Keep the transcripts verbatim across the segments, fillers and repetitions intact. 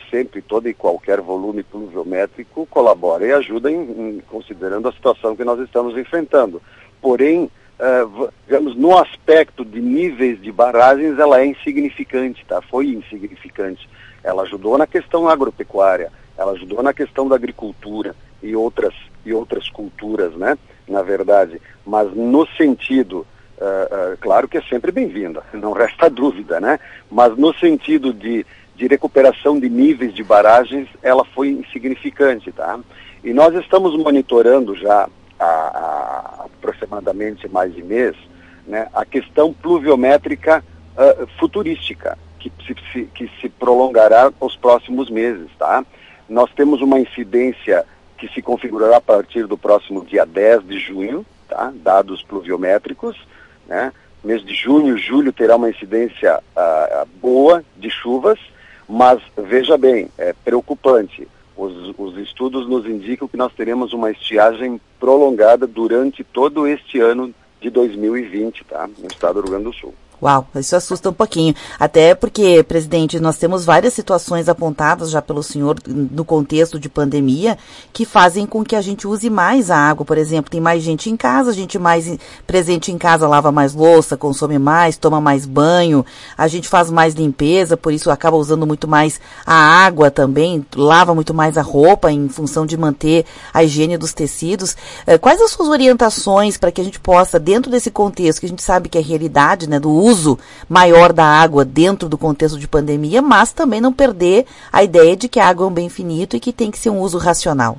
sempre, todo e qualquer volume pluviométrico colabora e ajuda em, em, considerando a situação que nós estamos enfrentando. Porém, uh, digamos, no aspecto de níveis de barragens, ela é insignificante, tá? Foi insignificante. Ela ajudou na questão agropecuária, ela ajudou na questão da agricultura e outras, e outras culturas, né? Na verdade, mas no sentido, uh, uh, claro que é sempre bem-vinda, não resta dúvida, né? Mas no sentido de de recuperação de níveis de barragens, ela foi insignificante, tá? E nós estamos monitorando já há, há aproximadamente mais de mês, né, a questão pluviométrica uh, futurística, que se, que se prolongará os próximos meses, tá? Nós temos uma incidência que se configurará a partir do próximo dia dez de junho, tá? Dados pluviométricos, né? Mês de junho, julho terá uma incidência uh, boa de chuvas, mas, veja bem, é preocupante. Os, os estudos nos indicam que nós teremos uma estiagem prolongada durante todo este ano de dois mil e vinte, tá? No estado do Rio Grande do Sul. Uau, isso assusta um pouquinho. Até porque, presidente, nós temos várias situações apontadas já pelo senhor no contexto de pandemia que fazem com que a gente use mais a água. Por exemplo, tem mais gente em casa, a gente mais presente em casa lava mais louça, consome mais, toma mais banho, a gente faz mais limpeza, por isso acaba usando muito mais a água também, lava muito mais a roupa em função de manter a higiene dos tecidos. Quais as suas orientações para que a gente possa, dentro desse contexto, que a gente sabe que é a realidade, né, do uso uso maior da água dentro do contexto de pandemia, mas também não perder a ideia de que a água é um bem finito e que tem que ser um uso racional?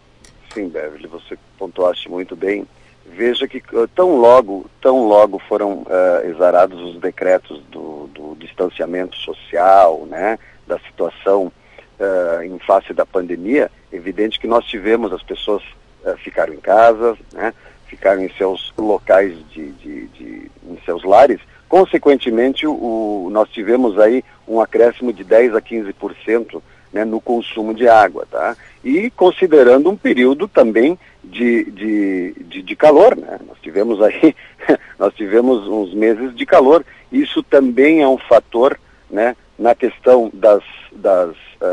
Sim, Beverly, você pontuaste muito bem. Veja que tão logo, tão logo foram uh, exarados os decretos do, do distanciamento social, né, da situação uh, em face da pandemia, evidente que nós tivemos as pessoas uh, ficaram em casa, né, ficaram em seus locais, de, de, de, em seus lares. Consequentemente, o, o, nós tivemos aí um acréscimo de dez a quinze por cento, né, no consumo de água, tá? E considerando um período também de, de, de, de calor, né? Nós tivemos aí, nós tivemos uns meses de calor. Isso também é um fator, né, na questão das, das,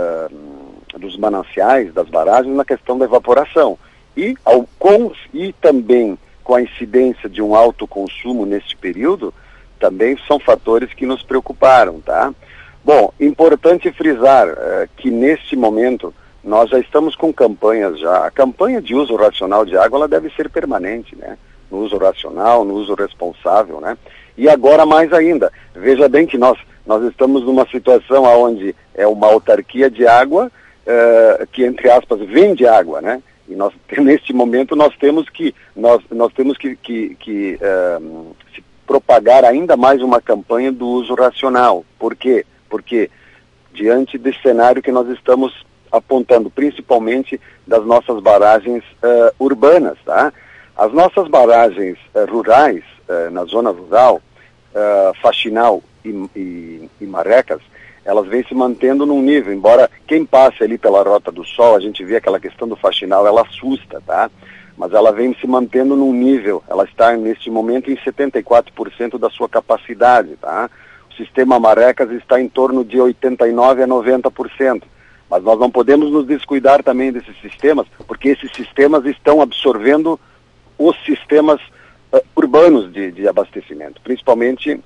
uh, dos mananciais, das barragens, na questão da evaporação. E, ao, com, e também com a incidência de um alto consumo neste período, também são fatores que nos preocuparam, tá? Bom, importante frisar uh, que neste momento nós já estamos com campanhas já. A campanha de uso racional de água, ela deve ser permanente, né? No uso racional, no uso responsável, né? E agora mais ainda, veja bem que nós, nós estamos numa situação onde é uma autarquia de água uh, que, entre aspas, vende água, né? E nós, neste momento nós temos que, nós, nós temos que, que, que uh, se propagar ainda mais uma campanha do uso racional. Por quê? Porque diante desse cenário que nós estamos apontando, principalmente das nossas barragens uh, urbanas, tá? As nossas barragens uh, rurais, uh, na zona rural, uh, Faxinal e, e, e Marrecas, elas vêm se mantendo num nível, embora quem passe ali pela Rota do Sol, a gente vê aquela questão do Faxinal, ela assusta, tá? Mas ela vem se mantendo num nível, ela está neste momento em setenta e quatro por cento da sua capacidade, tá? O sistema Marrecas está em torno de oitenta e nove a noventa por cento. Mas nós não podemos nos descuidar também desses sistemas, porque esses sistemas estão absorvendo os sistemas uh, urbanos de, de abastecimento, principalmente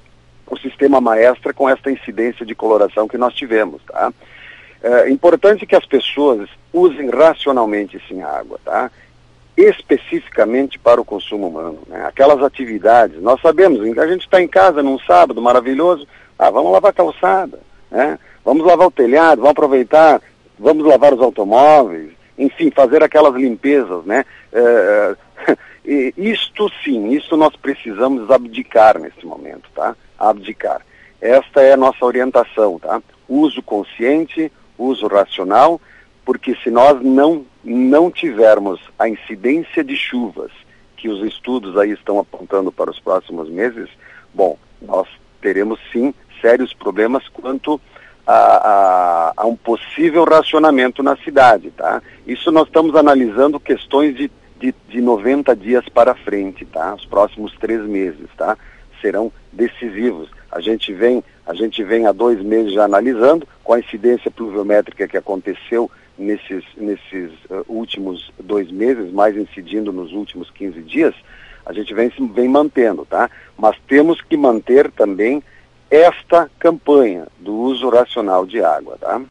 o sistema Maestra com esta incidência de coloração que nós tivemos, tá? É importante que as pessoas usem racionalmente sim a água, tá? Especificamente para o consumo humano, né? Aquelas atividades, nós sabemos, a gente está em casa num sábado maravilhoso, ah, vamos lavar a calçada, né? Vamos lavar o telhado, vamos aproveitar, vamos lavar os automóveis, enfim, fazer aquelas limpezas, né? É, e isto sim, isso nós precisamos abdicar nesse momento, tá? Abdicar. Esta é a nossa orientação, tá? Uso consciente, uso racional, porque se nós não, não tivermos a incidência de chuvas que os estudos aí estão apontando para os próximos meses, bom, nós teremos sim sérios problemas quanto a, a, a um possível racionamento na cidade, tá? Isso nós estamos analisando questões de, de, de noventa dias para frente, tá? Os próximos três meses, tá? Serão decisivos. A gente vem a gente vem há dois meses já analisando, com a incidência pluviométrica que aconteceu nesses, nesses uh, últimos dois meses, mais incidindo nos últimos quinze dias, a gente vem, vem mantendo, tá? Mas temos que manter também esta campanha do uso racional de água, tá?